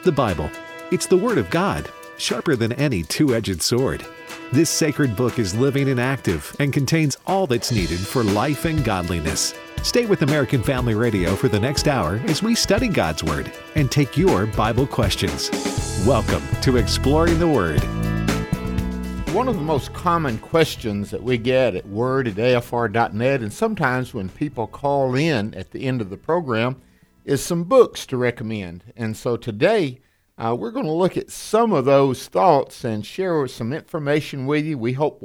the Bible. It's the Word of God, sharper than any two-edged sword. This sacred book is living and active and contains all that's needed for life and godliness. Stay with American Family Radio for the next hour as we study God's Word and take your Bible questions. Welcome to Exploring the Word. One of the most common questions that we get at word@afr.net, and sometimes when people call in at the end of the program, is some books to recommend. And so today, we're going to look at some of those thoughts and share some information with you we hope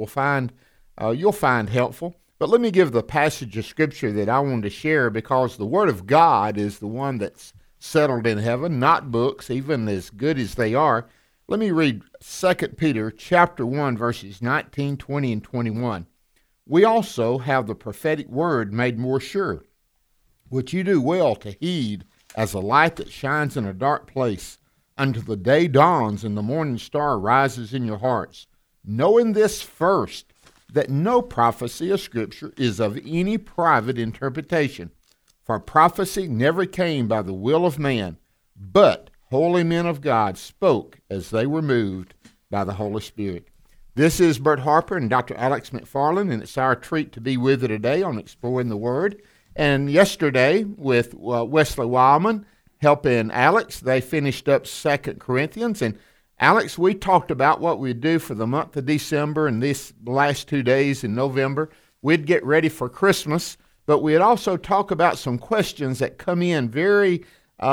you'll find helpful. But let me give the passage of Scripture that I wanted to share, because the Word of God is the one that's settled in heaven, not books, even as good as they are. Let me read 2 Peter chapter 1, verses 19, 20, and 21. We also have the prophetic word made more sure, which you do well to heed as a light that shines in a dark place, until the day dawns and the morning star rises in your hearts. Knowing this first, that no prophecy of Scripture is of any private interpretation. For prophecy never came by the will of man, but holy men of God spoke as they were moved by the Holy Spirit. This is Bert Harper and Dr. Alex McFarland, and it's our treat to be with you today on Exploring the Word. And yesterday, with Wesley Wildman helping Alex, they finished up 2 Corinthians. And Alex, we talked about what we'd do for the month of December and these last 2 days in November. We'd get ready for Christmas, but we'd also talk about some questions that come in very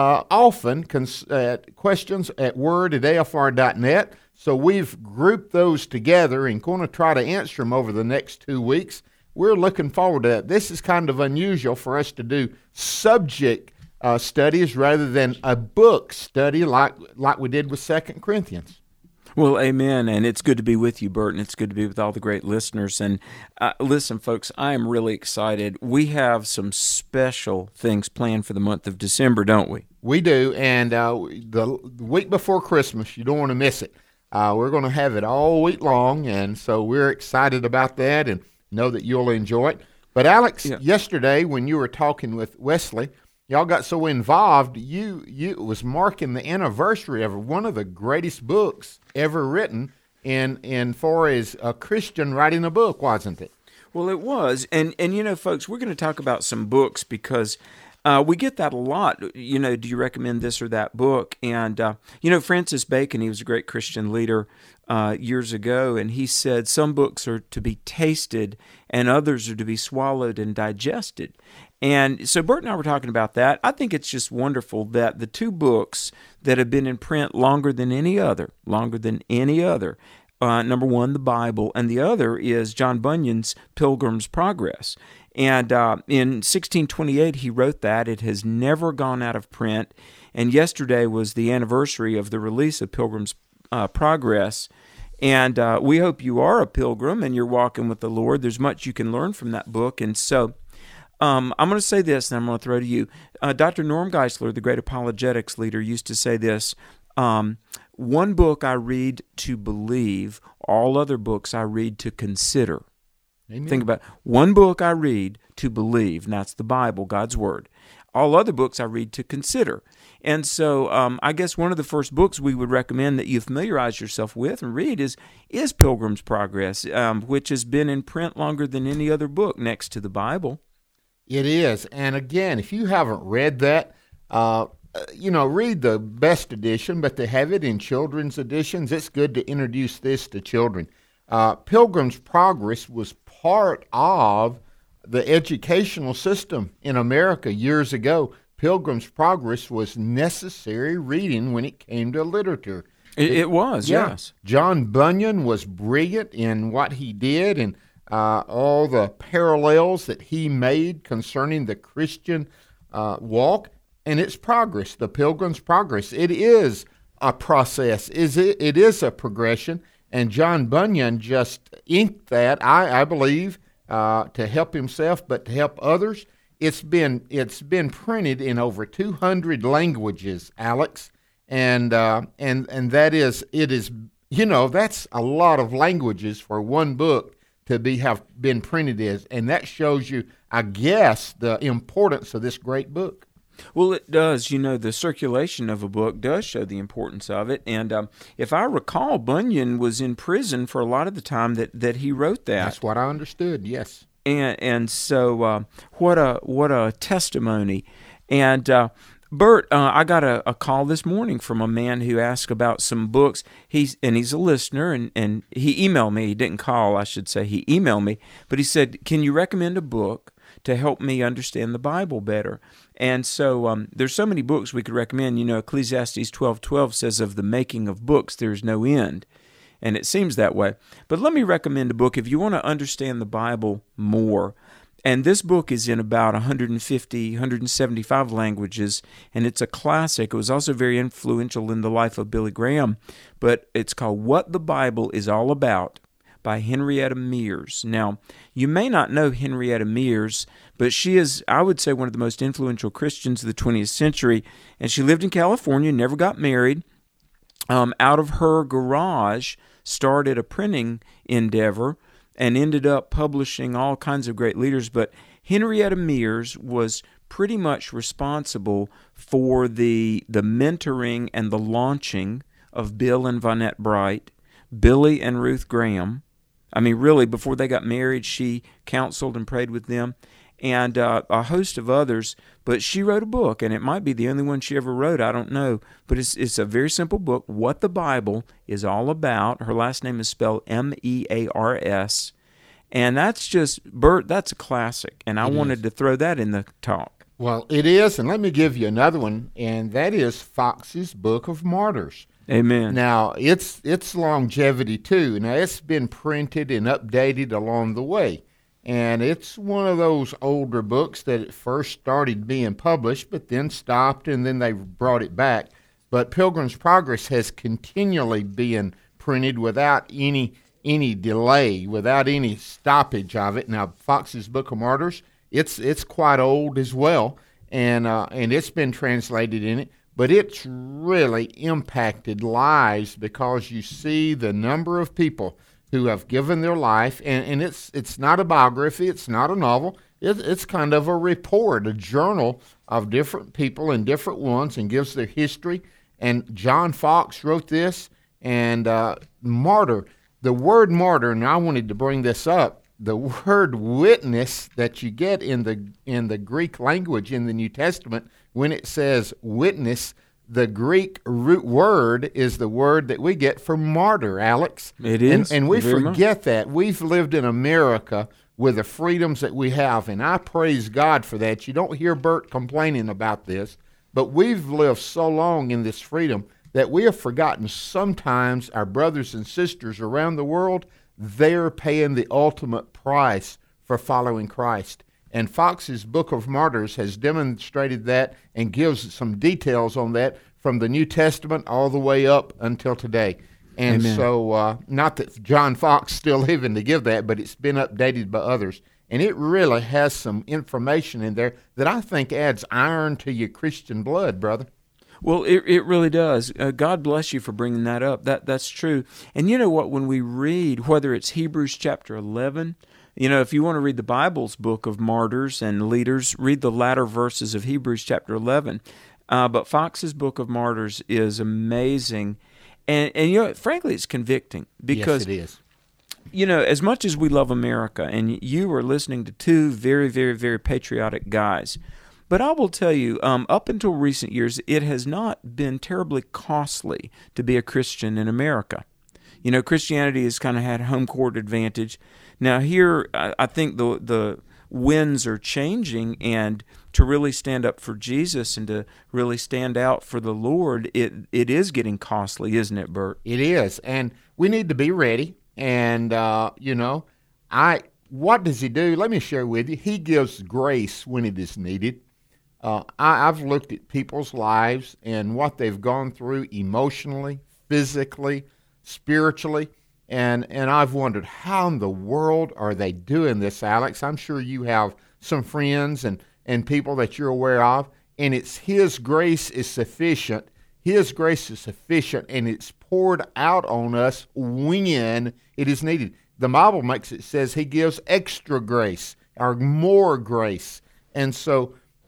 often, questions at word@afr.net. So we've grouped those together and going to try to answer them over the next 2 weeks. We're looking forward to that. This is kind of unusual for us to do subject studies rather than a book study like we did with 2 Corinthians. Well, amen, and it's good to be with you, Bert, and it's good to be with all the great listeners. And listen, folks, I am really excited. We have some special things planned for the month of December, don't we? We do, and the week before Christmas, you don't want to miss it. We're going to have it all week long, and so we're excited about that and know that you'll enjoy it. But Alex, Yesterday when you were talking with Wesley, y'all got so involved, it was marking the anniversary of one of the greatest books ever written in far as a Christian writing a book, wasn't it? Well, it was. And you know, folks, we're going to talk about some books because we get that a lot. You know, do you recommend this or that book? And, Francis Bacon, he was a great Christian leader years ago, and he said some books are to be tasted and others are to be swallowed and digested. And so Bert and I were talking about that. I think it's just wonderful that the two books that have been in print longer than any other, number one, the Bible, and the other is John Bunyan's Pilgrim's Progress. And in 1628, he wrote that. It has never gone out of print. And yesterday was the anniversary of the release of Pilgrim's Progress. And we hope you are a pilgrim and you're walking with the Lord. There's much you can learn from that book. And so I'm going to say this, and I'm going to throw to you. Dr. Norm Geisler, the great apologetics leader, used to say this, one book I read to believe, all other books I read to consider. Amen. Think about it. One book I read to believe, and that's the Bible, God's Word. All other books I read to consider. And so I guess one of the first books we would recommend that you familiarize yourself with and read is Pilgrim's Progress, which has been in print longer than any other book next to the Bible. It is. And again, if you haven't read that, read the best edition, but they have it in children's editions. It's good to introduce this to children. Pilgrim's Progress was part of the educational system in America years ago. Pilgrim's Progress was necessary reading when it came to literature. It was, yes. John Bunyan was brilliant in what he did and all the parallels that he made concerning the Christian walk and its progress, the Pilgrim's Progress. It is a process. It is a progression, and John Bunyan just inked that, I believe, to help himself, but to help others. It's been printed in over 200 languages, Alex, and that is that's a lot of languages for one book to have been printed in, and that shows you, I guess, the importance of this great book. Well, it does. The circulation of a book does show the importance of it. And if I recall, Bunyan was in prison for a lot of the time that he wrote that. That's what I understood, yes. And so what a testimony. And Bert, I got a call this morning from a man who asked about some books. He's a listener, and he emailed me. He didn't call, I should say. He emailed me, but he said, "Can you recommend a book to help me understand the Bible better?" And so there's so many books we could recommend. Ecclesiastes 12:12 says, "Of the making of books there is no end." And it seems that way. But let me recommend a book if you want to understand the Bible more. And this book is in about 150, 175 languages, and it's a classic. It was also very influential in the life of Billy Graham, but it's called What the Bible is All About by Henrietta Mears. Now, you may not know Henrietta Mears, but she is, I would say, one of the most influential Christians of the 20th century, and she lived in California, never got married. Out of her garage, started a printing endeavor, and ended up publishing all kinds of great leaders. But Henrietta Mears was pretty much responsible for the mentoring and the launching of Bill and Vonette Bright, Billy and Ruth Graham. I mean, really, before they got married, she counseled and prayed with them, and a host of others. But she wrote a book, and it might be the only one she ever wrote. I don't know. But it's a very simple book, What the Bible is All About. Her last name is spelled Mears. And that's just, Bert, that's a classic. And I wanted to throw that in the talk. Well, it is. And let me give you another one, and that is Fox's Book of Martyrs. Amen. Now, it's longevity, too. Now, it's been printed and updated along the way. And it's one of those older books that at first started being published, but then stopped, and then they brought it back. But Pilgrim's Progress has continually been printed without any delay, without any stoppage of it. Now, Fox's Book of Martyrs, it's quite old as well, and it's been translated in it. But it's really impacted lives because you see the number of people who have given their life, and it's not a biography, it's not a novel, it's kind of a report, a journal of different people and different ones, and gives their history. And John Fox wrote this, and martyr, the word martyr, and I wanted to bring this up, the word witness that you get in the Greek language in the New Testament, when it says witness, the Greek root word is the word that we get for martyr, Alex. It is. And we Very forget much. that. We've lived in America with the freedoms that we have, and I praise God for that. You don't hear Bert complaining about this, but we've lived so long in this freedom that we have forgotten sometimes our brothers and sisters around the world, they're paying the ultimate price for following Christ. And Fox's Book of Martyrs has demonstrated that and gives some details on that from the New Testament all the way up until today. And Amen. so, not that John Fox still living to give that, but it's been updated by others. And it really has some information in there that I think adds iron to your Christian blood, brother. Well, it really does. God bless you for bringing that up. That's true. And you know what? When we read, whether it's Hebrews chapter 11, if you want to read the Bible's book of martyrs and leaders, read the latter verses of Hebrews chapter 11. But Fox's Book of Martyrs is amazing. And frankly, it's convicting. Because, yes, it is. As much as we love America, and you are listening to two very, very, very patriotic guys, but I will tell you, up until recent years, it has not been terribly costly to be a Christian in America. Christianity has kind of had home court advantage. Now here, I think the winds are changing, and to really stand up for Jesus and to really stand out for the Lord, it is getting costly, isn't it, Bert? It is, and we need to be ready. And, what does he do? Let me share with you. He gives grace when it is needed. I've looked at people's lives and what they've gone through emotionally, physically, spiritually, and I've wondered, how in the world are they doing this, Alex? I'm sure you have some friends and people that you're aware of, and it's His grace is sufficient. His grace is sufficient, and it's poured out on us when it is needed. The Bible says He gives extra grace or more grace, and so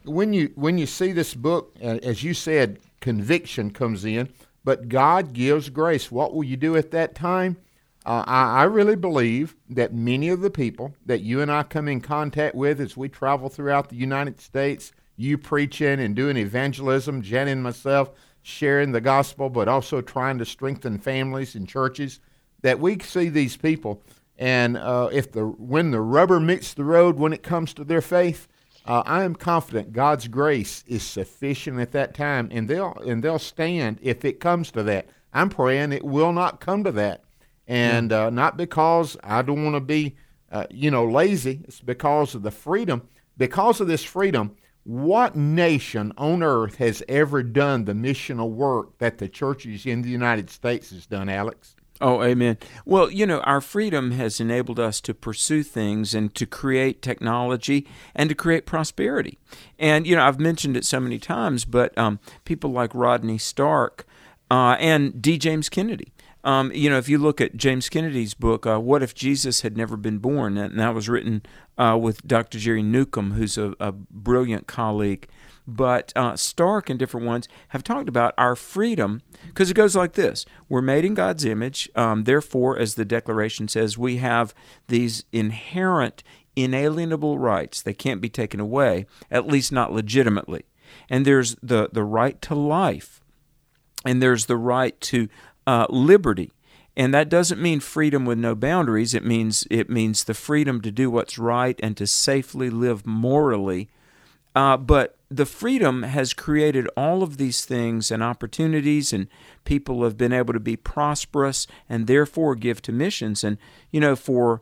when you see this book, as you said, conviction comes in, but God gives grace. What will you do at that time? I really believe that many of the people that you and I come in contact with as we travel throughout the United States, you preaching and doing evangelism, Jen and myself sharing the gospel, but also trying to strengthen families and churches, that we see these people, and when the rubber meets the road when it comes to their faith, I am confident God's grace is sufficient at that time, and they'll stand if it comes to that. I'm praying it will not come to that. And not because I don't want to be, lazy. It's because of the freedom. Because of this freedom, what nation on earth has ever done the missional work that the churches in the United States has done, Alex? Oh, amen. Well, our freedom has enabled us to pursue things and to create technology and to create prosperity. And, I've mentioned it so many times, but people like Rodney Stark and D. James Kennedy. If you look at James Kennedy's book, What If Jesus Had Never Been Born? And that was written with Dr. Jerry Newcomb, who's a brilliant colleague. But Stark and different ones have talked about our freedom, because it goes like this. We're made in God's image. Therefore, as the Declaration says, we have these inherent, inalienable rights. They can't be taken away, at least not legitimately. And there's the right to life, and there's the right to liberty. And that doesn't mean freedom with no boundaries. It means the freedom to do what's right and to safely live morally. But the freedom has created all of these things and opportunities, and people have been able to be prosperous and therefore give to missions. And, for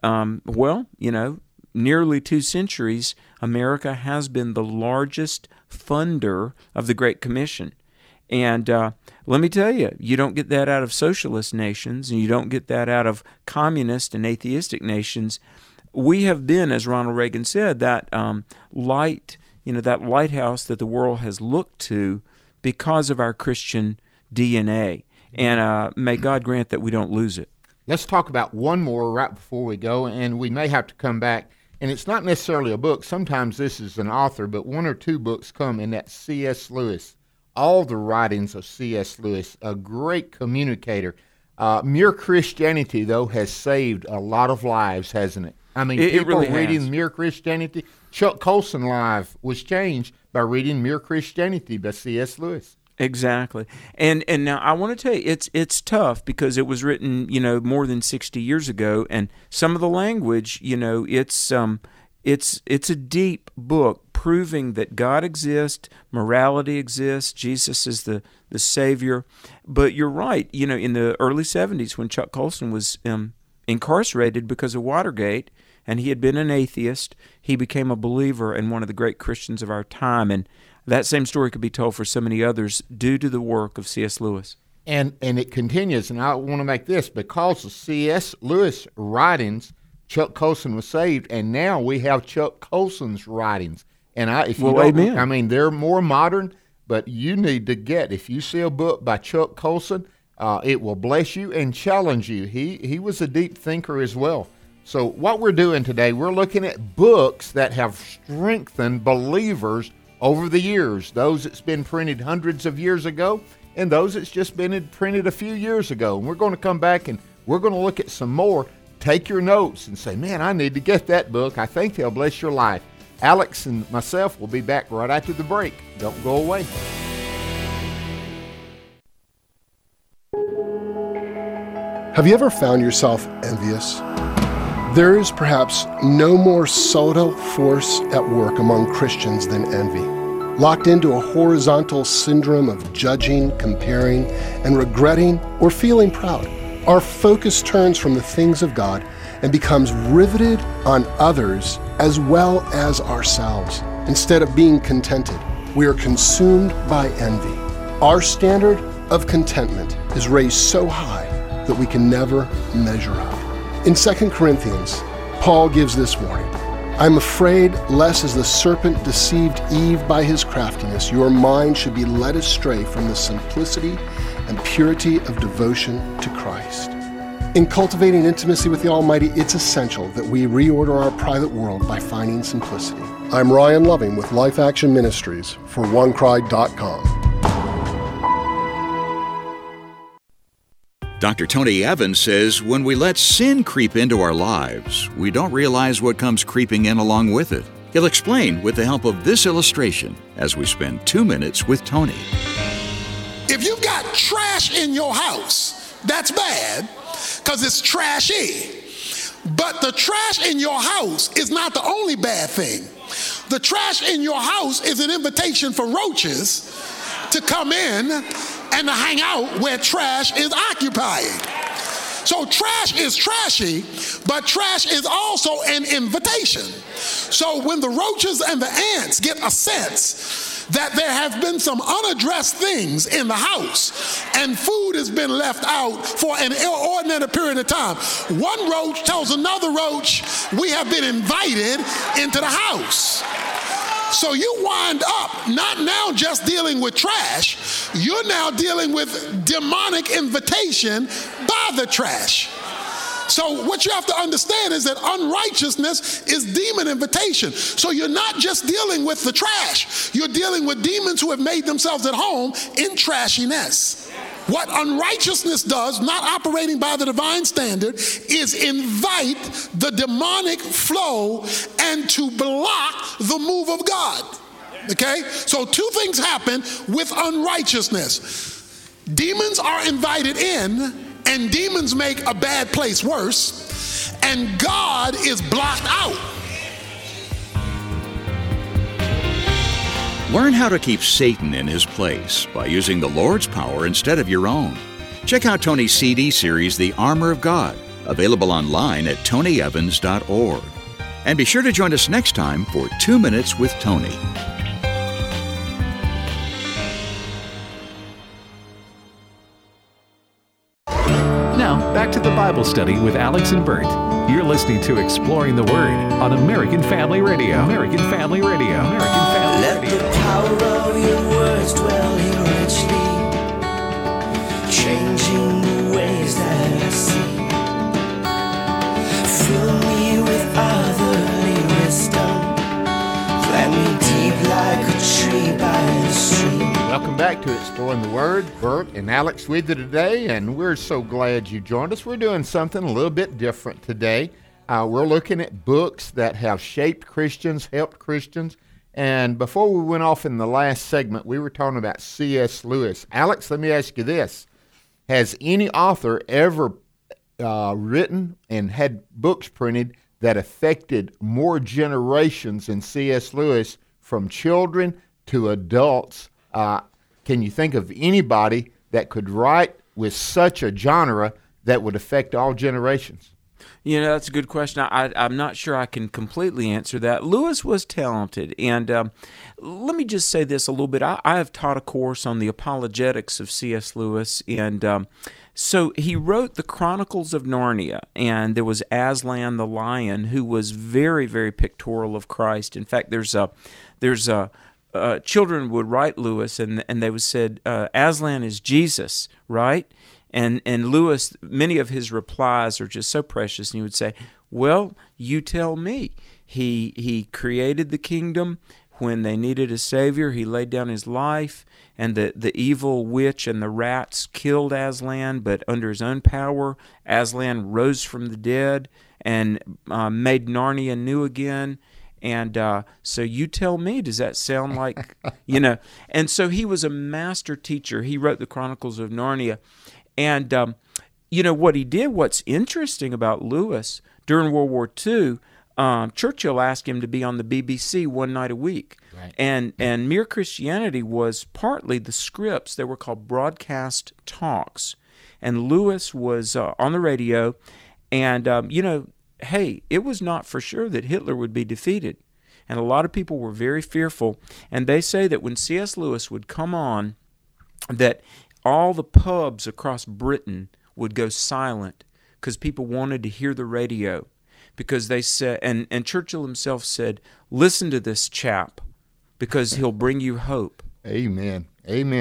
nearly 2 centuries, America has been the largest funder of the Great Commission. And let me tell you, you don't get that out of socialist nations, and you don't get that out of communist and atheistic nations. We have been, as Ronald Reagan said, that light, that lighthouse that the world has looked to because of our Christian DNA. And may God grant that we don't lose it. Let's talk about one more right before we go, and we may have to come back. And it's not necessarily a book. Sometimes this is an author, but 1 or 2 books come, and that's C.S. Lewis. All the writings of C.S. Lewis, a great communicator. Mere Christianity, though, has saved a lot of lives, hasn't it? I mean, people really reading has. Mere Christianity. Chuck Colson's life was changed by reading Mere Christianity by C.S. Lewis. Exactly. And now I want to tell you, it's tough because it was written, more than 60 years ago, and some of the language, it's a deep book proving that God exists, morality exists, Jesus is the Savior. But you're right, in the early 70s when Chuck Colson was incarcerated because of Watergate, and he had been an atheist, he became a believer and one of the great Christians of our time. And that same story could be told for so many others due to the work of C.S. Lewis. And it continues, and I want to make this, because of C.S. Lewis' writings, Chuck Colson was saved, and now we have Chuck Colson's writings. And amen. I mean, they're more modern, but you need to if you see a book by Chuck Colson, it will bless you and challenge you. He was a deep thinker as well. So what we're doing today, we're looking at books that have strengthened believers over the years, those that's been printed hundreds of years ago, and those that's just been printed a few years ago. And we're going to come back and we're going to look at some more. Take your notes and say, man, I need to get that book. I think they'll bless your life. Alex and myself will be back right after the break. Don't go away. Have you ever found yourself envious? There is perhaps no more subtle force at work among Christians than envy. Locked into a horizontal syndrome of judging, comparing, and regretting or feeling proud, our focus turns from the things of God and becomes riveted on others as well as ourselves. Instead of being contented, we are consumed by envy. Our standard of contentment is raised so high that we can never measure up. In 2 Corinthians, Paul gives this warning. I'm afraid lest as the serpent deceived Eve by his craftiness, your mind should be led astray from the simplicity and purity of devotion to Christ. In cultivating intimacy with the Almighty, it's essential that we reorder our private world by finding simplicity. I'm Ryan Loving with Life Action Ministries for OneCry.com. Dr. Tony Evans says when we let sin creep into our lives, we don't realize what comes creeping in along with it. He'll explain with the help of this illustration as we spend 2 minutes with Tony. If you've got trash in your house, that's bad because it's trashy. But the trash in your house is not the only bad thing. The trash in your house is an invitation for roaches to come in and to hang out where trash is occupying. So trash is trashy, but trash is also an invitation. So when the roaches and the ants get a sense that there have been some unaddressed things in the house and food has been left out for an inordinate period of time, one roach tells another roach, we have been invited into the house. So you wind up not now just dealing with trash, you're now dealing with demonic invitation by the trash. So what you have to understand is that unrighteousness is demon invitation. So you're not just dealing with the trash, you're dealing with demons who have made themselves at home in trashiness. What unrighteousness does, not operating by the divine standard, is invite the demonic flow and to block the move of God. Okay? So two things happen with unrighteousness. Demons are invited in, and demons make a bad place worse, and God is blocked out. Learn how to keep Satan in his place by using the Lord's power instead of your own. Check out Tony's CD series, The Armor of God, available online at tonyevans.org. And be sure to join us next time for 2 Minutes with Tony. Now, back to the Bible study with Alex and Bert. You're listening to Exploring the Word on American Family Radio. American Family Radio. American Family Let Radio. the power of your words dwell here richly, changing the ways that I see. Fill me with otherly wisdom, plant me deep like a tree by the stream. Welcome back to Exploring the Word. Bert and Alex with you today, and we're so glad you joined us. We're doing something a little bit different today. We're looking at books that have shaped Christians, helped Christians. And before we went off in the last segment, we were talking about C.S. Lewis. Alex, let me ask you this. Has any author ever written and had books printed that affected more generations than C.S. Lewis, from children to adults? Can you think of anybody that could write with such a genre that would affect all generations? You know, that's a good question. I'm not sure I can completely answer that. Lewis was talented, and let me just say this a little bit. I have taught a course on the apologetics of C.S. Lewis, and so he wrote the Chronicles of Narnia, and there was Aslan the lion, who was very, very pictorial of Christ. In fact, there's children would write Lewis, and they would said, Aslan is Jesus, right? And Lewis, many of his replies are just so precious, and he would say, well, you tell me. He created the kingdom. When they needed a savior, he laid down his life, and the evil witch and the rats killed Aslan, but under his own power, Aslan rose from the dead and made Narnia new again. And so you tell me, does that sound like, you know? And so he was a master teacher. He wrote the Chronicles of Narnia. And, you know, what he did, what's interesting about Lewis, during World War II, Churchill asked him to be on the BBC one night a week. Right. And Mere Christianity was partly the scripts. They were called broadcast talks. And Lewis was on the radio. And, you know, hey, it was not for sure that Hitler would be defeated. And a lot of people were very fearful. And they say that when C.S. Lewis would come on, that all the pubs across Britain would go silent because people wanted to hear the radio. Because they said, and Churchill himself said, listen to this chap because he'll bring you hope. Amen. Amen.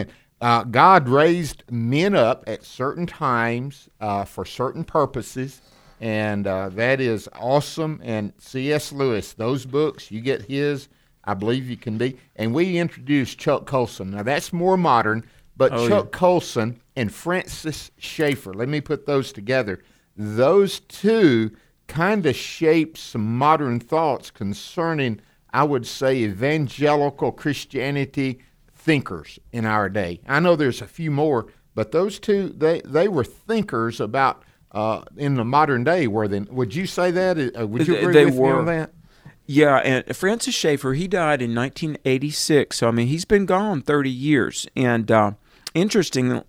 God raised men up at certain times for certain purposes, and that is awesome. And C.S. Lewis, those books, you get his, I believe you can be. And we introduced Chuck Colson. Now, that's more modern, but Chuck Colson and Francis Schaeffer, let me put those together. Those two kind of shape some modern thoughts concerning, I would say, evangelical Christianity thinkers in our day. I know there's a few more, but those two, they were thinkers about in the modern day. Were they? Would you say that? Would you agree with me on that? Yeah, and Francis Schaeffer, he died in 1986. So I mean, he's been gone 30 years. And interestingly,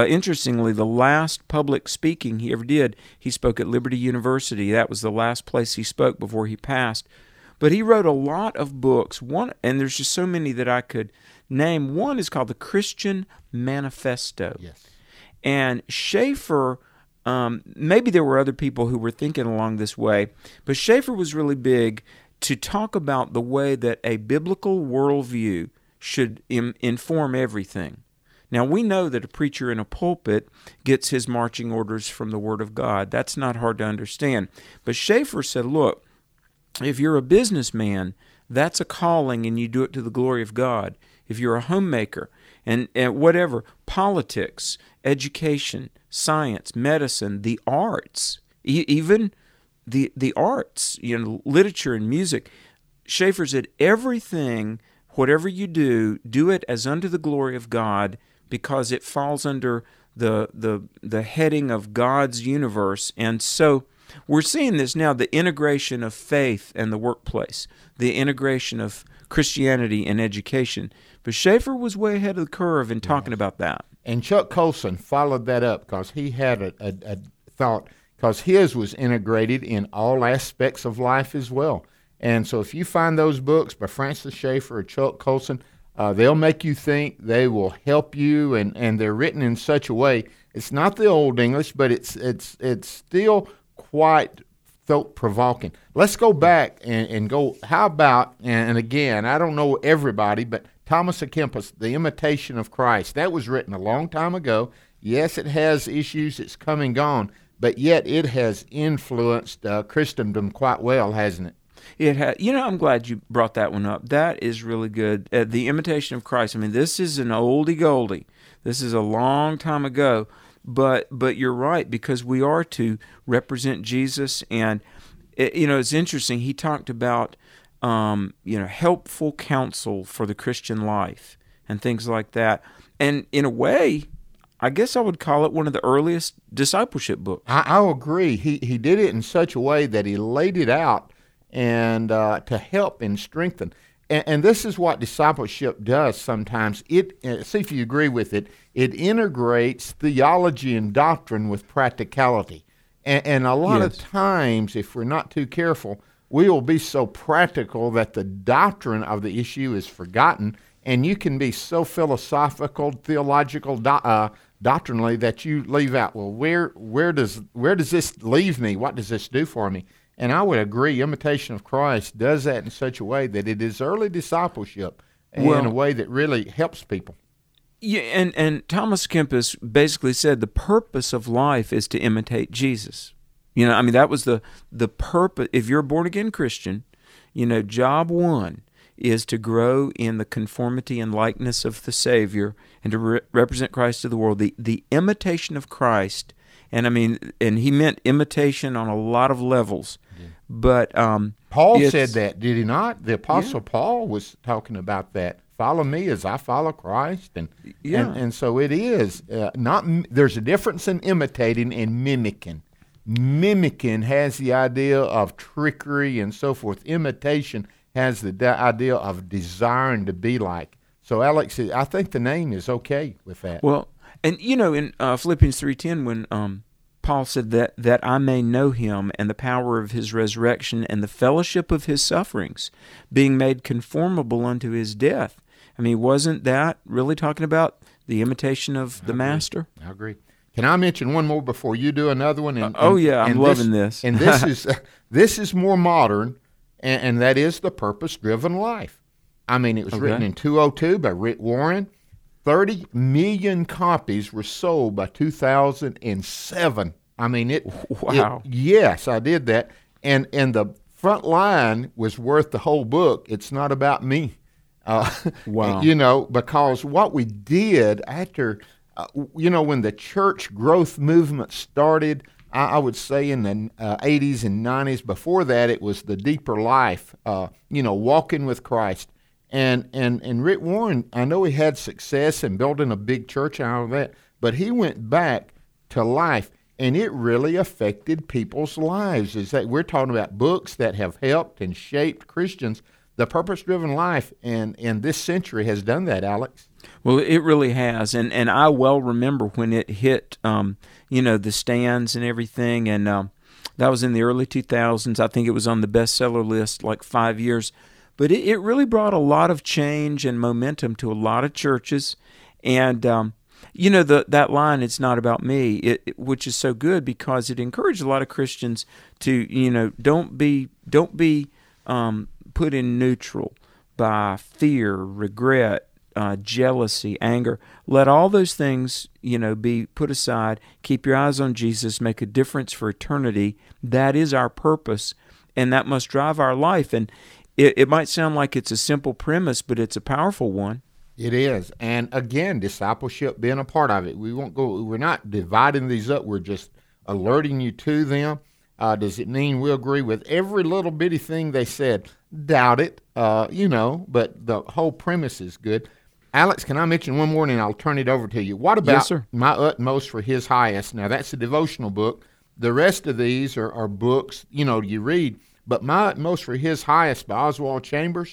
the last public speaking he ever did, he spoke at Liberty University. That was the last place he spoke before he passed. But he wrote a lot of books. One, and there's just so many that I could name. One is called The Christian Manifesto. Yes. And Schaeffer, maybe there were other people who were thinking along this way, but Schaeffer was really big to talk about the way that a biblical worldview should inform everything. Now, we know that a preacher in a pulpit gets his marching orders from the Word of God. That's not hard to understand. But Schaeffer said, look, if you're a businessman, that's a calling and you do it to the glory of God. If you're a homemaker and whatever, politics, education, science, medicine, the arts, even the arts, literature and music, Schaeffer said everything, whatever you do it as unto the glory of God, because it falls under the heading of God's universe. And so we're seeing this now, the integration of faith and the workplace, the integration of Christianity and education. But Schaeffer was way ahead of the curve in talking about that. And Chuck Colson followed that up because he had a thought, because his was integrated in all aspects of life as well. And so if you find those books by Francis Schaeffer or Chuck Colson, they'll make you think, they will help you, and they're written in such a way. It's not the old English, but it's still quite thought-provoking. Let's go back and go, how about, and again, I don't know everybody, but Thomas à Kempis, The Imitation of Christ. That was written a long time ago. Yes, it has issues, it's come and gone, but yet it has influenced Christendom quite well, hasn't it? It had, I'm glad you brought that one up. That is really good. The Imitation of Christ. I mean, this is an oldie goldie. This is a long time ago, but you're right, because we are to represent Jesus, and it's interesting. He talked about helpful counsel for the Christian life and things like that. And in a way, I guess I would call it one of the earliest discipleship books. I'll agree. He did it in such a way that he laid it out and to help and strengthen. And this is what discipleship does sometimes. See if you agree with it. It integrates theology and doctrine with practicality. And a lot of times, if we're not too careful, we will be so practical that the doctrine of the issue is forgotten, and you can be so philosophical, theological, doctrinally that you leave out, well, where does this leave me? What does this do for me? And I would agree, Imitation of Christ does that in such a way that it is early discipleship in a way that really helps people. Yeah, and Thomas Kempis basically said the purpose of life is to imitate Jesus. That was the purpose. If you're a born-again Christian, job one is to grow in the conformity and likeness of the Savior and to represent Christ to the world. The imitation of Christ, and he meant imitation on a lot of levels. Yeah. But Paul said that, did he not? The Apostle Paul was talking about that. Follow me as I follow Christ, and so it is not. There's a difference in imitating and mimicking. Mimicking has the idea of trickery and so forth. Imitation has the idea of desiring to be like. So, Alex, I think the name is okay with that. Well, and in Philippians 3:10, when Paul said that I may know him and the power of his resurrection and the fellowship of his sufferings, being made conformable unto his death. Wasn't that really talking about the imitation of the Master? I agree. Can I mention one more before you do another one? I'm loving this. And this is more modern, and that is The Purpose-Driven Life. It was written in 2002 by Rick Warren. 30 million copies were sold by 2007. I mean, Wow. Yes, I did that. And the front line was worth the whole book. It's not about me. Wow. You know, because what we did after, when the church growth movement started, I would say in the 80s and 90s. Before that, it was the deeper life, walking with Christ. And Rick Warren, I know he had success in building a big church and all of that, but he went back to life, and it really affected people's lives. Is that we're talking about books that have helped and shaped Christians. The purpose-driven life in this century has done that, Alex. Well, it really has, and I well remember when it hit, the stands and everything, and that was in the early 2000s. I think it was on the bestseller list like 5 years, but it really brought a lot of change and momentum to a lot of churches, and that line, "It's not about me," which is so good because it encouraged a lot of Christians to, don't be put in neutral by fear, regret, jealousy, anger. Let all those things, be put aside. Keep your eyes on Jesus. Make a difference for eternity. That is our purpose, and that must drive our life. And it might sound like it's a simple premise, but it's a powerful one. It is. And again, discipleship being a part of it. We're not dividing these up. We're just alerting you to them. Does it mean we agree with every little bitty thing they said? Doubt it, but the whole premise is good. Alex, can I mention one more and then I'll turn it over to you? What about Yes, sir. My Utmost for His Highest? Now, that's a devotional book. The rest of these are books, you read. But My Utmost for His Highest by Oswald Chambers,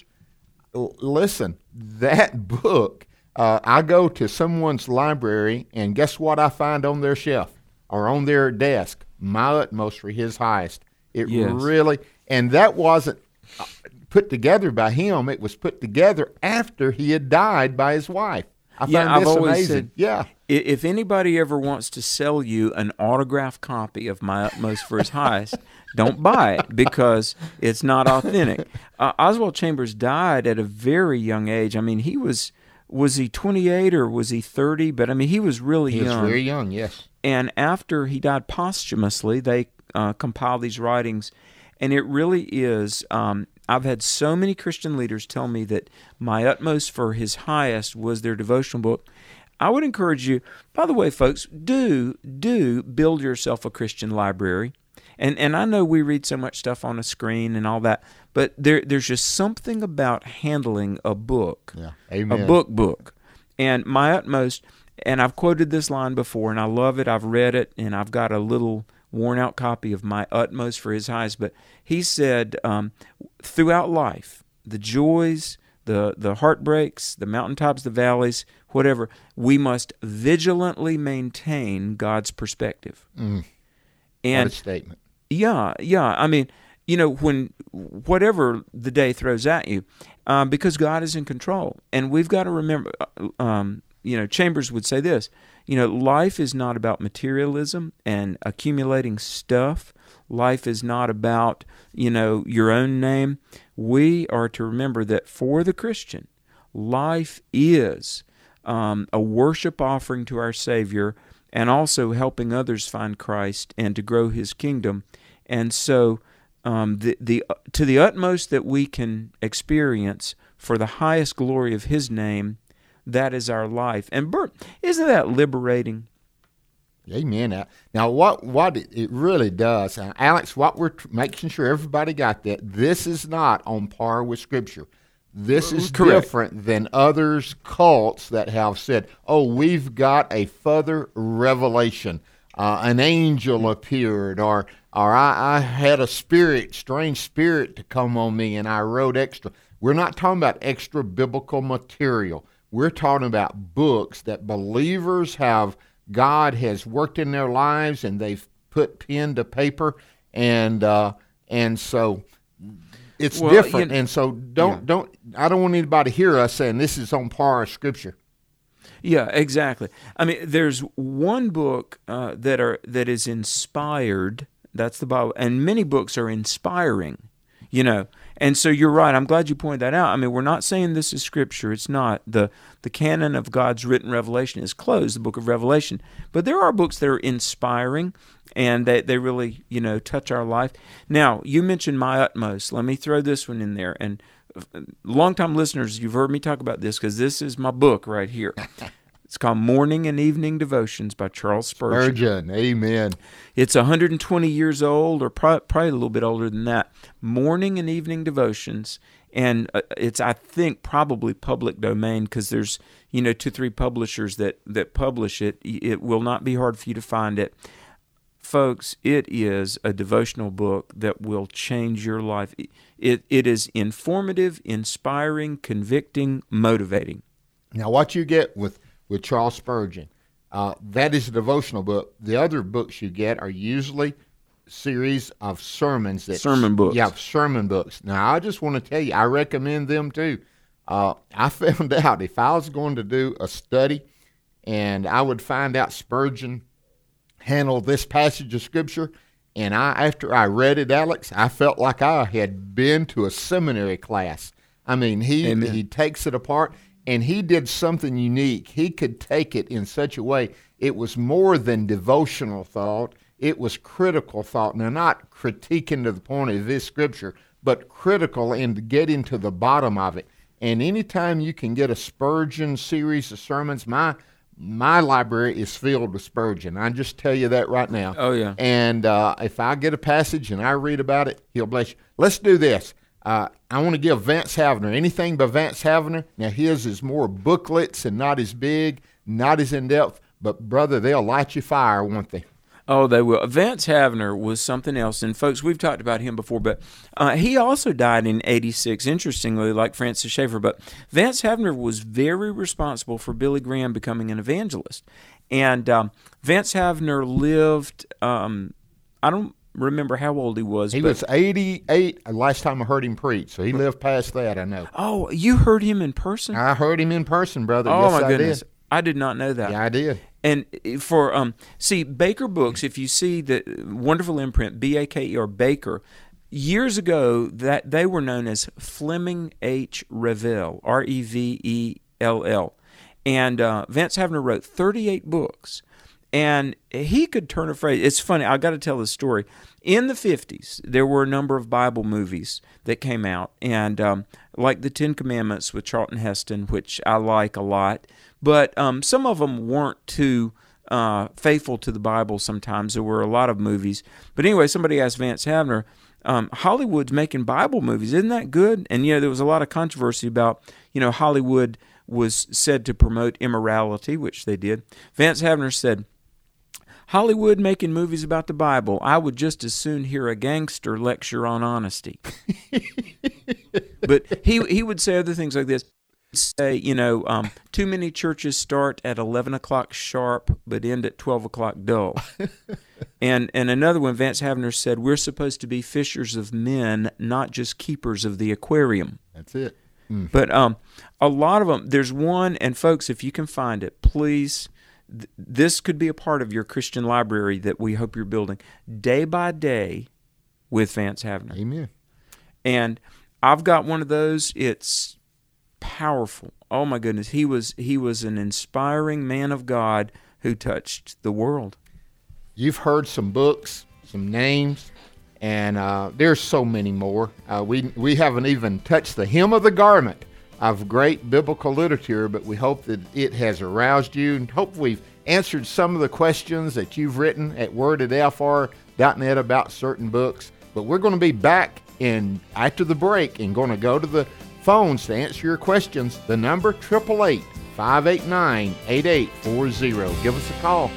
listen, that book, I go to someone's library, and guess what I find on their shelf or on their desk? My Utmost for His Highest. It Yes. really, and that wasn't put together by him. It was put together after he had died by his wife. I find I've this always amazing. said, Yeah. If anybody ever wants to sell you an autographed copy of My Utmost for His Highest, don't buy it because it's not authentic. Oswald Chambers died at a very young age. I mean, was he 28 or was he 30? But I mean, he was really He young. was very young, yes. And after he died posthumously, they compiled these writings, and it really is. I've had so many Christian leaders tell me that My Utmost for His Highest was their devotional book. I would encourage you, by the way, folks, do build yourself a Christian library. And I know we read so much stuff on a screen and all that, but there's just something about handling a book, Amen. a book. And My Utmost, and I've quoted this line before, and I love it. I've read it, and I've got a little worn-out copy of My Utmost for His Highest. But he said, throughout life, the joys, the heartbreaks, the mountaintops, the valleys, whatever, we must vigilantly maintain God's perspective. And And what a statement. yeah. I mean, when whatever the day throws at you, because God is in control, and we've got to remember. Chambers would say this. Life is not about materialism and accumulating stuff. Life is not about your own name. We are to remember that for the Christian, life is a worship offering to our Savior, and also helping others find Christ and to grow His kingdom. And so, to the utmost that we can experience for the highest glory of His name, that is our life. And Bert, isn't that liberating? Amen. Now, what it really does, Alex, what we're making sure everybody got that, this is not on par with Scripture. This is Correct. different than others cults that have said, oh, we've got a further revelation. An angel appeared, or I had a strange spirit to come on me, and I wrote extra. We're not talking about extra biblical material. We're talking about books that believers God has worked in their lives, and they've put pen to paper, and so it's different. And so I don't want anybody to hear us saying this is on par with Scripture. Yeah, exactly. I mean, there's one book that is inspired. That's the Bible, and many books are inspiring. And so you're right. I'm glad you pointed that out. I mean, we're not saying this is Scripture. It's not. The canon of God's written revelation is closed, the book of Revelation. But there are books that are inspiring, and they really, touch our life. Now, you mentioned My Utmost. Let me throw this one in there. And longtime listeners, you've heard me talk about this because this is my book right here. It's called Morning and Evening Devotions by Charles Spurgeon. Amen. It's 120 years old, or probably a little bit older than that. Morning and Evening Devotions, and it's, I think, probably public domain because there's 2-3 publishers that publish it. It will not be hard for you to find it. Folks, it is a devotional book that will change your life. It is informative, inspiring, convicting, motivating. Now, what you get with Charles Spurgeon, that is a devotional book. The other books you get are usually series of sermons. Sermon books. Yeah, sermon books. Now, I just want to tell you, I recommend them too. I found out if I was going to do a study and I would find out Spurgeon handled this passage of Scripture, and after I read it, Alex, I felt like I had been to a seminary class. I mean, he takes it apart. And he did something unique. He could take it in such a way. It was more than devotional thought. It was critical thought. Now, not critiquing to the point of this Scripture, but critical and getting to the bottom of it. And anytime you can get a Spurgeon series of sermons, my library is filled with Spurgeon. I just tell you that right now. Oh, yeah. And if I get a passage and I read about it, he'll bless you. Let's do this. I want to give Vance Havner anything by Vance Havner. Now, his is more booklets and not as big, not as in-depth, but, brother, they'll light your fire, won't they? Oh, they will. Vance Havner was something else. And, folks, we've talked about him before, but he also died in 86, interestingly, like Francis Schaeffer. But Vance Havner was very responsible for Billy Graham becoming an evangelist. And Vance Havner lived, I don't remember how old he was. He was 88 last time I heard him preach, so he lived past that, I know. Oh, you heard him in person? I heard him in person, brother. Oh, yes, my goodness. Did. I did not know that. Yeah, I did. And for, Baker Books, if you see the wonderful imprint, Baker, Baker, years ago, that they were known as Fleming H. Revell, Revell. And Vance Havner wrote 38 books. And he could turn a phrase. It's funny. I got to tell this story. In the 50s, there were a number of Bible movies that came out, and like the Ten Commandments with Charlton Heston, which I like a lot. But some of them weren't too faithful to the Bible sometimes. There were a lot of movies. But anyway, somebody asked Vance Havner, Hollywood's making Bible movies. Isn't that good? And, there was a lot of controversy about, Hollywood was said to promote immorality, which they did. Vance Havner said, Hollywood making movies about the Bible, I would just as soon hear a gangster lecture on honesty. But he would say other things like this. Say, too many churches start at 11 o'clock sharp but end at 12 o'clock dull. And another one, Vance Havner said, we're supposed to be fishers of men, not just keepers of the aquarium. That's it. Mm. But a lot of them, there's one, and folks, if you can find it, please, this could be a part of your Christian library that we hope you're building. Day by Day with Vance Havner. Amen. And I've got one of those. It's powerful. Oh my goodness. He was an inspiring man of God who touched the world. You've heard some books, some names, and there's so many more. We haven't even touched the hem of the garment of great biblical literature, but we hope that it has aroused you, and hope we've answered some of the questions that you've written at word@lfr.net about certain books. But we're going to be back after the break and going to go to the phones to answer your questions. The number 888-589-8840. Give us a call.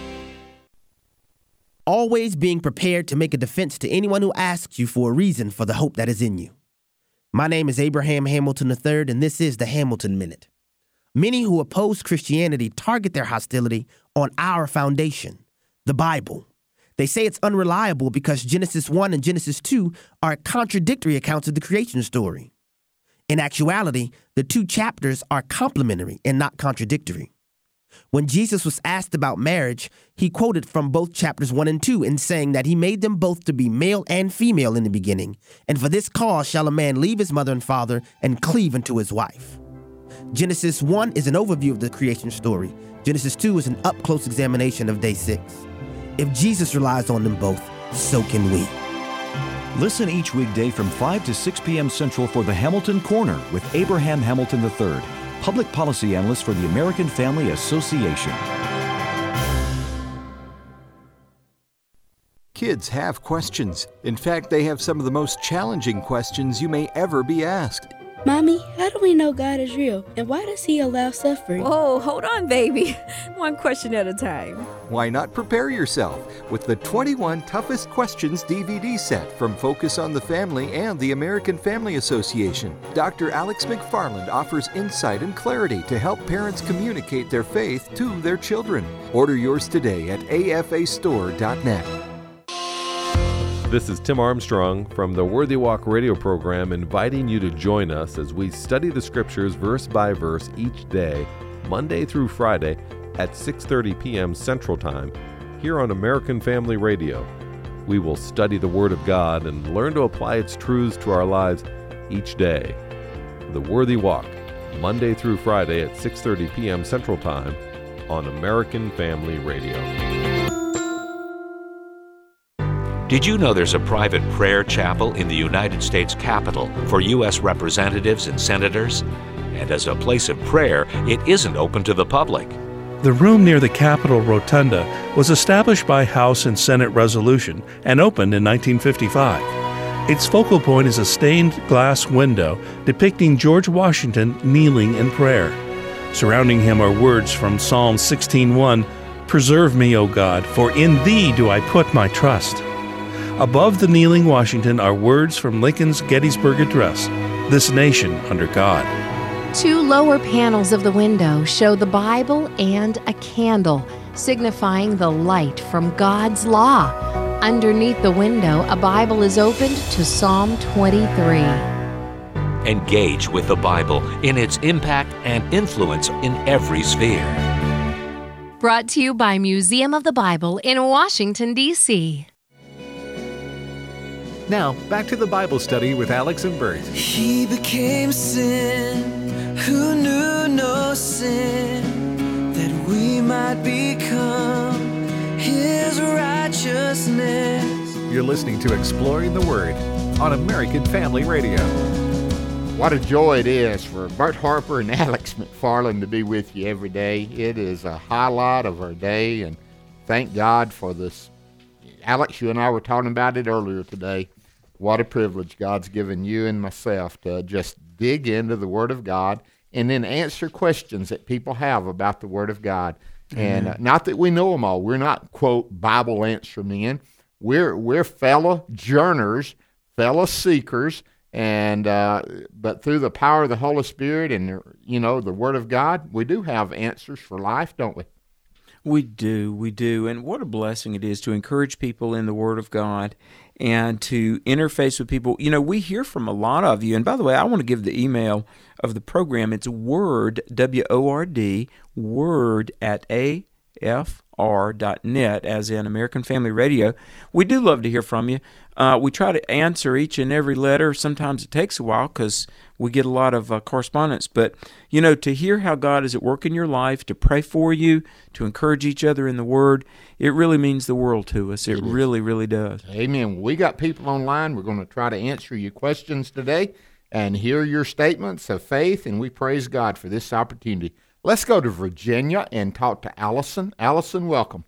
Always being prepared to make a defense to anyone who asks you for a reason for the hope that is in you. My name is Abraham Hamilton III, and this is the Hamilton Minute. Many who oppose Christianity target their hostility on our foundation, the Bible. They say it's unreliable because Genesis 1 and Genesis 2 are contradictory accounts of the creation story. In actuality, the two chapters are complementary and not contradictory. When Jesus was asked about marriage, he quoted from both chapters 1 and 2 in saying that he made them both to be male and female in the beginning, and for this cause shall a man leave his mother and father and cleave unto his wife. Genesis 1 is an overview of the creation story. Genesis 2 is an up-close examination of day 6. If Jesus relies on them both, so can we. Listen each weekday from 5 to 6 p.m. Central for the Hamilton Corner with Abraham Hamilton III, Public Policy Analyst for the American Family Association. Kids have questions. In fact, they have some of the most challenging questions you may ever be asked. Mommy, how do we know God is real? And why does he allow suffering? Oh, hold on, baby. One question at a time. Why not prepare yourself with the 21 Toughest Questions DVD set from Focus on the Family and the American Family Association? Dr. Alex McFarland offers insight and clarity to help parents communicate their faith to their children. Order yours today at afastore.net. This is Tim Armstrong from the Worthy Walk radio program, inviting you to join us as we study the scriptures verse by verse each day, Monday through Friday at 6:30 p.m. Central Time, here on American Family Radio. We will study the Word of God and learn to apply its truths to our lives each day. The Worthy Walk, Monday through Friday at 6:30 p.m. Central Time on American Family Radio. Did you know there's a private prayer chapel in the United States Capitol for U.S. representatives and senators? And as a place of prayer, it isn't open to the public. The room near the Capitol Rotunda was established by House and Senate resolution and opened in 1955. Its focal point is a stained glass window depicting George Washington kneeling in prayer. Surrounding him are words from Psalm 16:1, "Preserve me, O God, for in thee do I put my trust." Above the kneeling Washington are words from Lincoln's Gettysburg Address, "This nation under God." Two lower panels of the window show the Bible and a candle, signifying the light from God's law. Underneath the window, a Bible is opened to Psalm 23. Engage with the Bible in its impact and influence in every sphere. Brought to you by Museum of the Bible in Washington, D.C. Now, back to the Bible study with Alex and Bert. He became sin, who knew no sin, that we might become his righteousness. You're listening to Exploring the Word on American Family Radio. What a joy it is for Bert Harper and Alex McFarland to be with you every day. It is a highlight of our day, and thank God for this. Alex, you and I were talking about it earlier today. What a privilege God's given you and myself to just dig into the Word of God and then answer questions that people have about the Word of God. And not that we know them all. We're not, quote, Bible answer men. We're fellow journeyers, fellow seekers, and but through the power of the Holy Spirit and the Word of God, we do have answers for life, don't we? We do. And what a blessing it is to encourage people in the Word of God and to interface with people. You know, we hear from a lot of you. And by the way, I want to give the email of the program. It's word, W-O-R-D, word at AFR.net, as in American Family Radio. We do love to hear from you. We try to answer each and every letter. Sometimes it takes a while because we get a lot of correspondence. But, to hear how God is at work in your life, to pray for you, to encourage each other in the Word, it really means the world to us. It really, really does. Amen. We got people online. We're going to try to answer your questions today and hear your statements of faith, and we praise God for this opportunity. Let's go to Virginia and talk to Allison. Allison, welcome.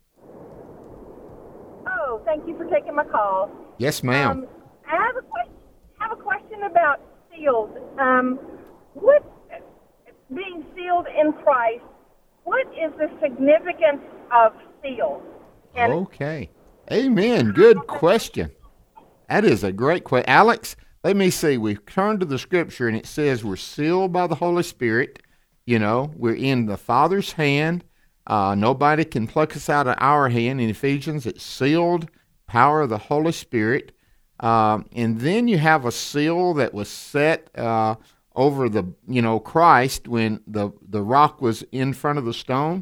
Oh, thank you for taking my call. Yes, ma'am. I have a question about sealed. What being sealed in Christ? What is the significance of sealed? Okay. Amen. Good question. That is a great question. Alex, let me see. We turn to the Scripture, and it says we're sealed by the Holy Spirit. We're in the Father's hand. Nobody can pluck us out of our hand. In Ephesians, it's sealed, power of the Holy Spirit. And then you have a seal that was set over the, Christ when the rock was in front of the stone.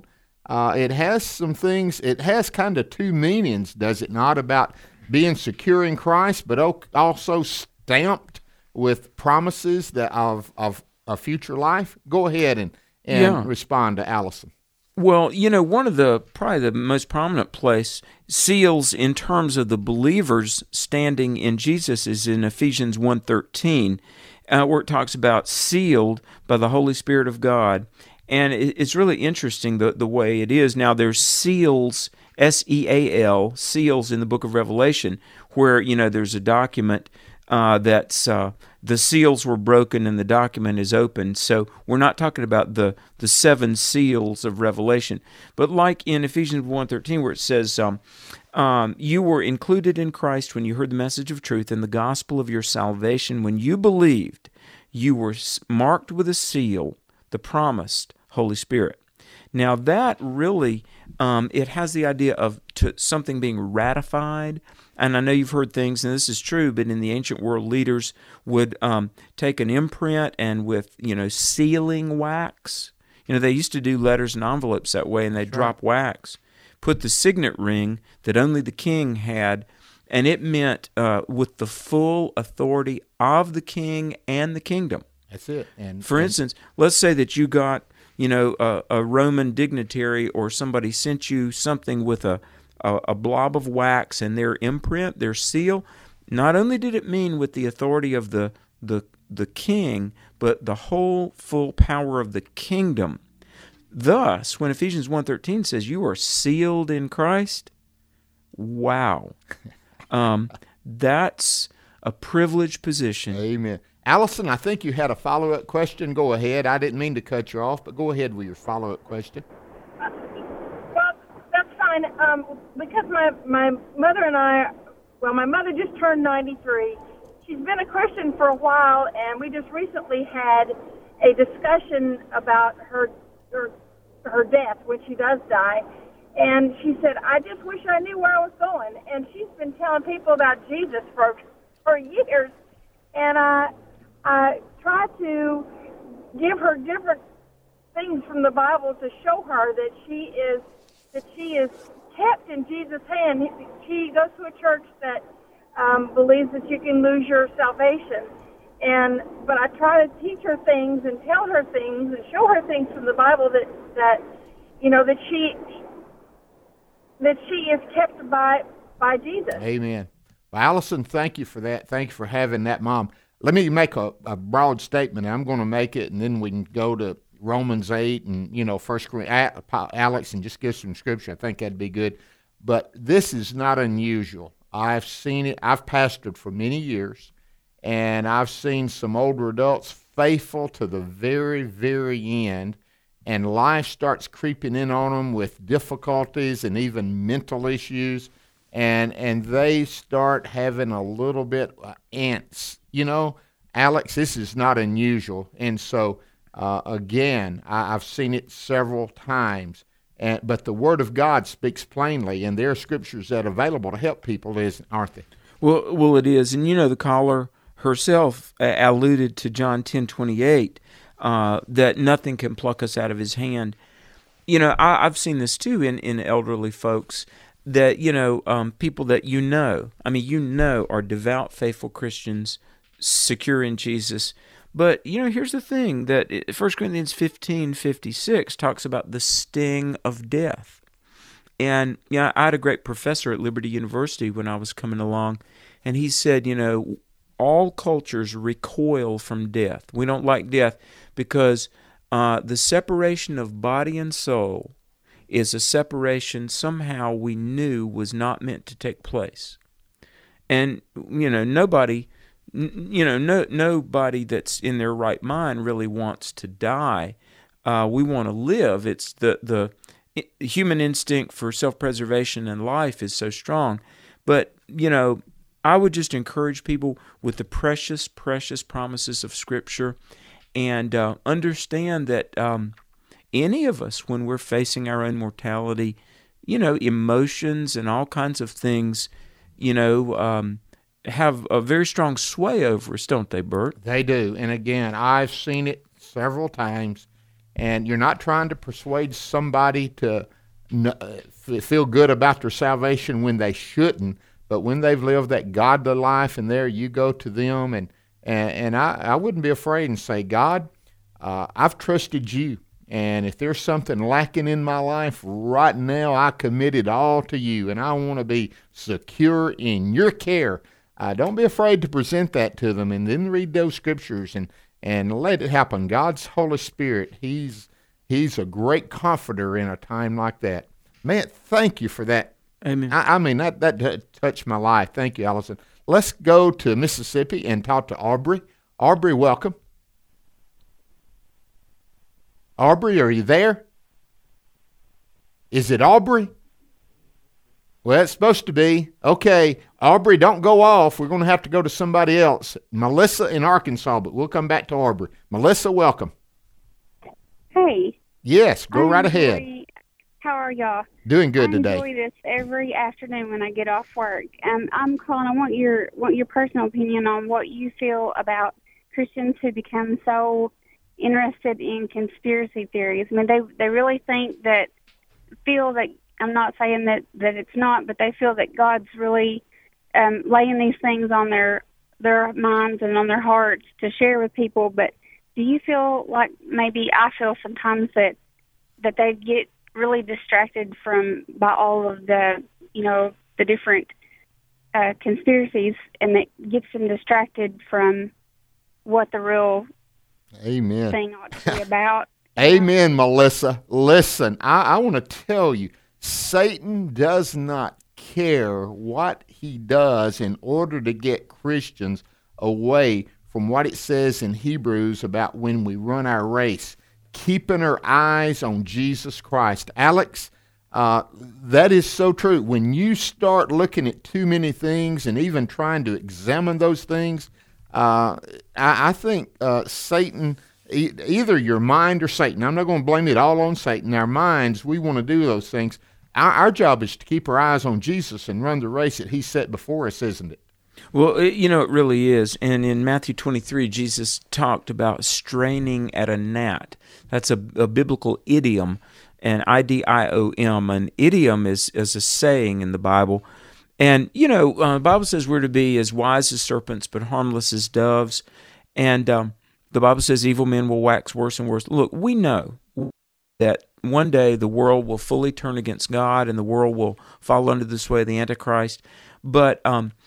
it has some things, it has kind of two meanings, does it not, about being secure in Christ, but also stamped with promises that of a future life? Go ahead and respond to Allison. Well, one of probably the most prominent place seals in terms of the believers standing in Jesus is in Ephesians 1:13, where it talks about sealed by the Holy Spirit of God. And it's really interesting the way it is. Now, there's seals, S-E-A-L, seals in the book of Revelation, where, there's a document that's the seals were broken and the document is open. So we're not talking about the seven seals of Revelation. But like in Ephesians 1:13, where it says, you were included in Christ when you heard the message of truth and the gospel of your salvation. When you believed, you were marked with a seal, the promised Holy Spirit. Now that really, it has the idea of something being ratified. And I know you've heard things, and this is true, but in the ancient world, leaders would take an imprint and with, sealing wax. They used to do letters and envelopes that way, and they'd drop wax, put the signet ring that only the king had, and it meant with the full authority of the king and the kingdom. That's it. And for instance, let's say that you got, a Roman dignitary or somebody sent you something with a blob of wax and their imprint, their seal. Not only did it mean with the authority of the king, but the whole full power of the kingdom. Thus, when Ephesians 1:13 says you are sealed in Christ, wow. That's a privileged position. Amen. Allison, I think you had a follow-up question. Go ahead. I didn't mean to cut you off, but go ahead with your follow-up question. Well, that's fine. Because my mother and I, my mother just turned 93. She's been a Christian for a while, and we just recently had a discussion about her death when she does die. And she said, I just wish I knew where I was going. And she's been telling people about Jesus for years. And I try to give her different things from the Bible to show her that she is kept in Jesus' hand. She goes to a church that believes that you can lose your salvation. But I try to teach her things and tell her things and show her things from the Bible that she is kept by Jesus. Amen. Well, Allison, thank you for that. Thank you for having that mom. Let me make a broad statement. I'm going to make it, and then we can go to Romans 8 and, 1 Corinthians, Alex, and just give some scripture. I think that'd be good. But this is not unusual. I've seen it. I've pastored for many years, and I've seen some older adults faithful to the very, very end, and life starts creeping in on them with difficulties and even mental issues, and they start having a little bit ants. Alex, this is not unusual. And so, again, I've seen it several times. But the Word of God speaks plainly, and there are scriptures that are available to help people, aren't they? Well, it is. And, the caller herself alluded to John 10:28, that nothing can pluck us out of his hand. I've seen this, too, in elderly folks, that, people that are devout, faithful Christians, secure in Jesus. But, here's the thing, that 1 Corinthians 15:56 talks about the sting of death. And, I had a great professor at Liberty University when I was coming along, and he said, all cultures recoil from death. We don't like death because the separation of body and soul is a separation somehow we knew was not meant to take place. And, nobody that's in their right mind really wants to die. We want to live. It's the human instinct for self-preservation and life is so strong. But, I would just encourage people with the precious, precious promises of Scripture and understand that any of us, when we're facing our own mortality, emotions and all kinds of things, have a very strong sway over us, don't they, Bert? They do. And again, I've seen it several times. And you're not trying to persuade somebody to feel good about their salvation when they shouldn't, but when they've lived that godly life, and there you go to them, and I wouldn't be afraid and say, God, I've trusted you, and if there's something lacking in my life right now, I commit it all to you, and I want to be secure in your care. Don't be afraid to present that to them, and then read those scriptures and let it happen. God's Holy Spirit, He's a great comforter in a time like that. Man, thank you for that. Amen. I mean, that touched my life. Thank you, Allison. Let's go to Mississippi and talk to Aubrey. Aubrey, welcome. Aubrey, are you there? Is it Aubrey? Well, it's supposed to be. Okay, Aubrey, don't go off. We're going to have to go to somebody else. Melissa in Arkansas, but we'll come back to Aubrey. Melissa, welcome. Hey. Yes, go right ahead. How are y'all? Doing good today. I enjoy this every afternoon when I get off work. I'm calling. I want your personal opinion on what you feel about Christians who become so interested in conspiracy theories. I mean, they really feel that, I'm not saying that it's not, but they feel that God's really laying these things on their minds and on their hearts to share with people. But do you feel like, maybe I feel sometimes that they get really distracted by all of the different conspiracies, and that gets them distracted from what the real Amen. thing ought to be about? Amen, Melissa. Listen, I want to tell you, Satan does not care what he does in order to get Christians away from what it says in Hebrews about when we run our race, keeping our eyes on Jesus Christ. Alex, that is so true. When you start looking at too many things and even trying to examine those things, I think Satan, either your mind or Satan, I'm not going to blame it all on Satan. Our minds, we want to do those things. Our job is to keep our eyes on Jesus and run the race that he set before us, isn't it? Well, it really is. And in Matthew 23, Jesus talked about straining at a gnat. That's a biblical idiom, an idiom. An idiom is a saying in the Bible. And, the Bible says we're to be as wise as serpents but harmless as doves. And the Bible says evil men will wax worse and worse. Look, we know that one day the world will fully turn against God and the world will fall under the sway of the Antichrist. But,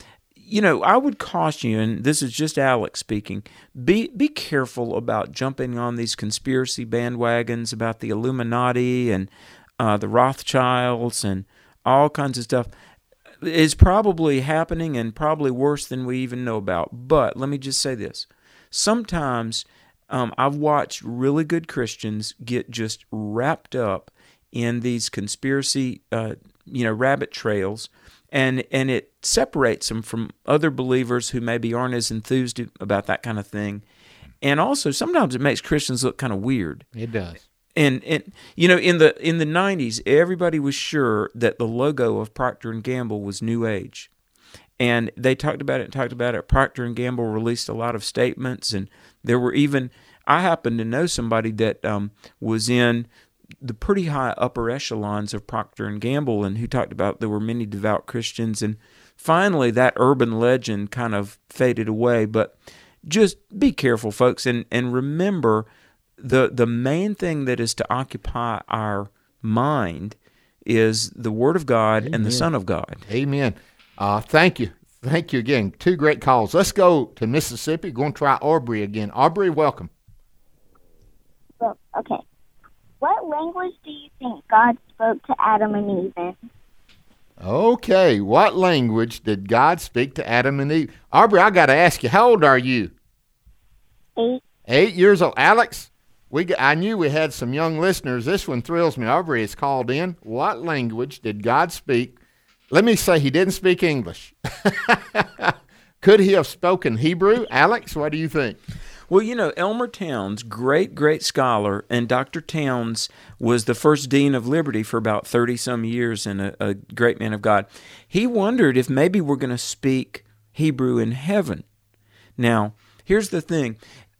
I would caution you, and this is just Alex speaking, be careful about jumping on these conspiracy bandwagons about the Illuminati and the Rothschilds and all kinds of stuff. It's probably happening and probably worse than we even know about. But let me just say this. Sometimes I've watched really good Christians get just wrapped up in these conspiracy, rabbit trails, and it separates them from other believers who maybe aren't as enthused about that kind of thing. And also, sometimes it makes Christians look kind of weird. It does. And in the 90s, everybody was sure that the logo of Procter & Gamble was New Age. And they talked about it. Procter & Gamble released a lot of statements, and there were even, I happen to know somebody that was in the pretty high upper echelons of Procter & Gamble, and who talked about there were many devout Christians. And finally, that urban legend kind of faded away. But just be careful, folks, and remember the main thing that is to occupy our mind is the Word of God and the Son of God. Amen. Thank you. Thank you again. Two great calls. Let's go to Mississippi. Going to try Aubrey again. Aubrey, welcome. Well, okay. What language do you think God spoke to Adam and Eve in? Okay. What language did God speak to Adam and Eve? Aubrey, I got to ask you, how old are you? 8. 8 years old. Alex, I knew we had some young listeners. This one thrills me. Aubrey has called in. What language did God speak? Let me say he didn't speak English. Could he have spoken Hebrew? Alex, what do you think? Well, Elmer Towns, great scholar, and Dr. Towns was the first dean of Liberty for about 30-some years and a great man of God. He wondered if maybe we're going to speak Hebrew in heaven. Now, here's the thing.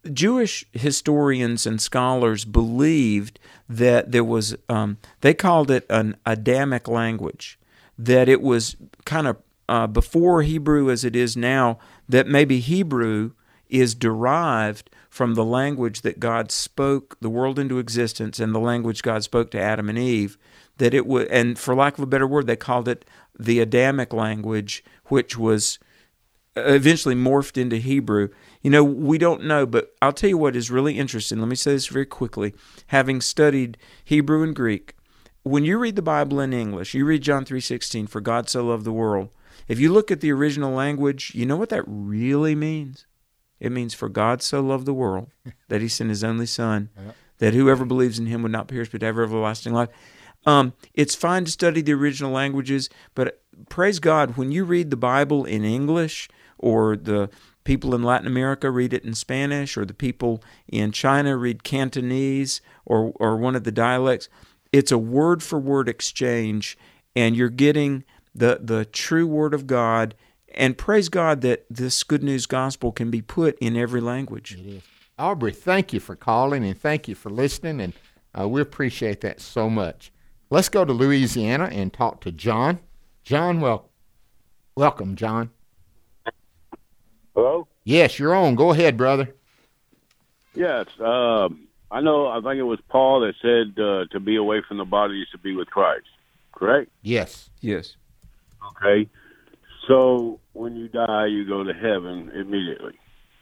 Jewish historians and scholars believed that there was, they called it an Adamic language, that it was kind of before Hebrew as it is now, that maybe Hebrew is derived from the language that God spoke the world into existence and the language God spoke to Adam and Eve, that it would, and for lack of a better word, they called it the Adamic language, which was eventually morphed into Hebrew. We don't know, but I'll tell you what is really interesting. Let me say this very quickly. Having studied Hebrew and Greek, when you read the Bible in English, you read John 3:16, for God so loved the world. If you look at the original language, you know what that really means? It means, for God so loved the world that he sent his only Son, that whoever believes in him would not perish but have everlasting life. It's fine to study the original languages, but praise God, when you read the Bible in English, or the people in Latin America read it in Spanish, or the people in China read Cantonese, or one of the dialects, it's a word-for-word exchange, and you're getting the true Word of God. And praise God that this good news gospel can be put in every language. It is. Aubrey, thank you for calling, and thank you for listening, and we appreciate that so much. Let's go to Louisiana and talk to John. John, welcome, John. Hello? Yes, you're on. Go ahead, brother. Yes. I think it was Paul that said to be away from the body is to be with Christ, correct? Yes. Yes. Okay. So when you die, you go to heaven immediately.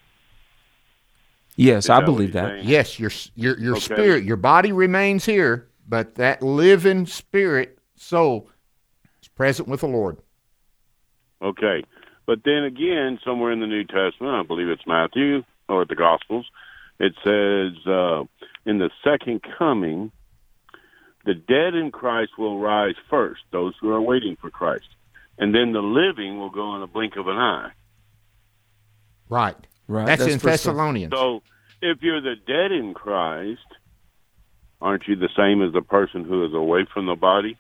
Yes, I believe that. Yes, your spirit, your body remains here, but that living spirit, soul, is present with the Lord. Okay. But then again, somewhere in the New Testament, I believe it's Matthew or the Gospels, it says in the second coming, the dead in Christ will rise first, those who are waiting for Christ. And then the living will go in a blink of an eye. Right. That's in Thessalonians. So if you're the dead in Christ, aren't you the same as the person who is away from the body?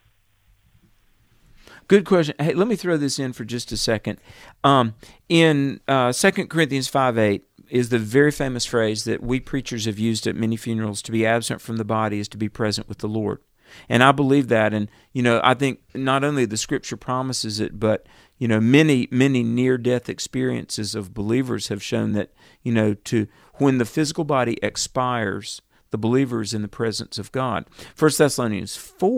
Good question. Hey, let me throw this in for just a second. In 2 Corinthians 5:8 is the very famous phrase that we preachers have used at many funerals: to be absent from the body is to be present with the Lord. And I believe that, and I think not only the Scripture promises it, but many near-death experiences of believers have shown that to when the physical body expires, the believer is in the presence of God. 1 Thessalonians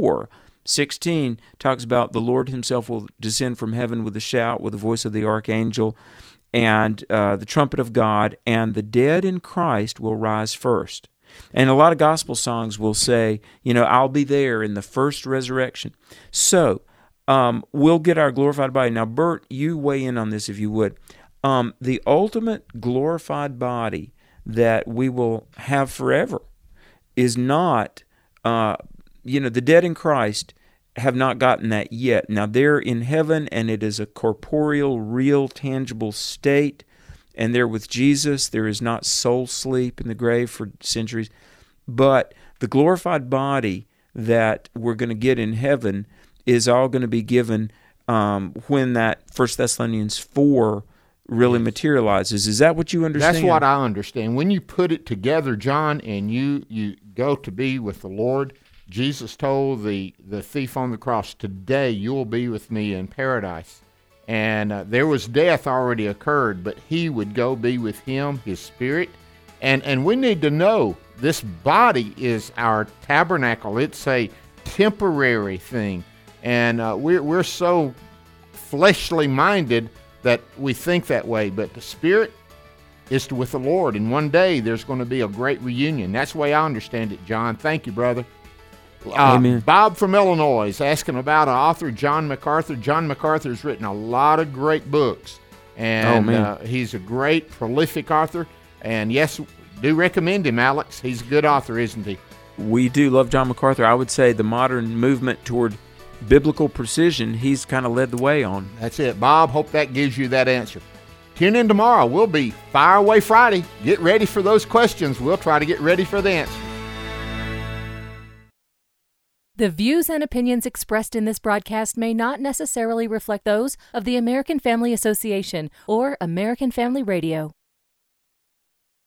4:16 talks about the Lord Himself will descend from heaven with a shout, with the voice of the archangel, and the trumpet of God, and the dead in Christ will rise first. And a lot of gospel songs will say, I'll be there in the first resurrection. So we'll get our glorified body. Now, Bert, you weigh in on this if you would. The ultimate glorified body that we will have forever is not, the dead in Christ have not gotten that yet. Now, they're in heaven, and it is a corporeal, real, tangible state. And they're with Jesus. There is not soul sleep in the grave for centuries. But the glorified body that we're going to get in heaven is all going to be given when that 1 Thessalonians 4 really materializes. Is that what you understand? That's what I understand. When you put it together, John, and you go to be with the Lord, Jesus told the thief on the cross, today you will be with me in paradise. And there was death already occurred, but he would go be with him, his spirit. And we need to know this body is our tabernacle. It's a temporary thing. And we're so fleshly minded that we think that way. But the spirit is with the Lord. And one day there's going to be a great reunion. That's the way I understand it, John. Thank you, brother. Amen. Bob from Illinois is asking about an author, John MacArthur. John MacArthur has written a lot of great books, and he's a great, prolific author. And yes, do recommend him, Alex. He's a good author, isn't he? We do love John MacArthur. I would say the modern movement toward biblical precision, he's kind of led the way on. That's it. Bob, hope that gives you that answer. Tune in tomorrow. We'll be Fire Away Friday. Get ready for those questions. We'll try to get ready for the answer. The views and opinions expressed in this broadcast may not necessarily reflect those of the American Family Association or American Family Radio.